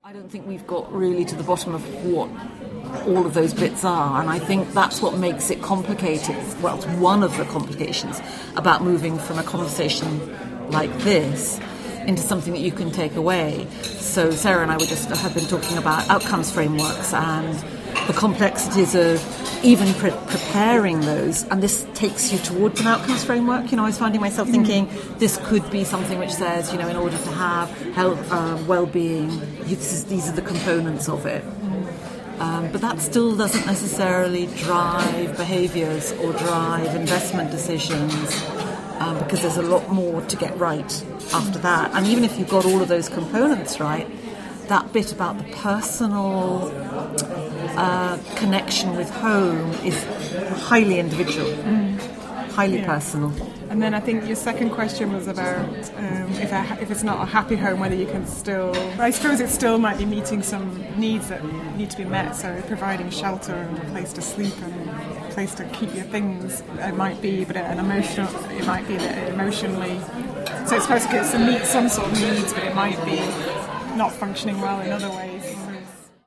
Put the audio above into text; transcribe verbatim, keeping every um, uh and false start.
I don't think we've got really to the bottom of what all of those bits are, and I think that's what makes it complicated. Well, it's one of the complications about moving from a conversation like this into something that you can take away. So Sarah and I were just have been talking about outcomes frameworks and the complexities of even pre- preparing those, and this takes you towards an outcomes framework. You know, I was finding myself thinking this could be something which says, you know, in order to have health, uh, well-being, this is, these are the components of it. Um, but that still doesn't necessarily drive behaviours or drive investment decisions, um, because there's a lot more to get right after that. And even if you've got all of those components right, that bit about the personal uh, connection with home is highly individual, mm. highly yeah. personal. And then I think your second question was about um, if, a, if it's not a happy home, whether you can still... I suppose it still might be meeting some needs that need to be met, so providing shelter and a place to sleep and a place to keep your things, it might be, but an emotional, it might be that emotionally... So it's supposed to meet some sort of needs, but it might be not functioning well in other ways.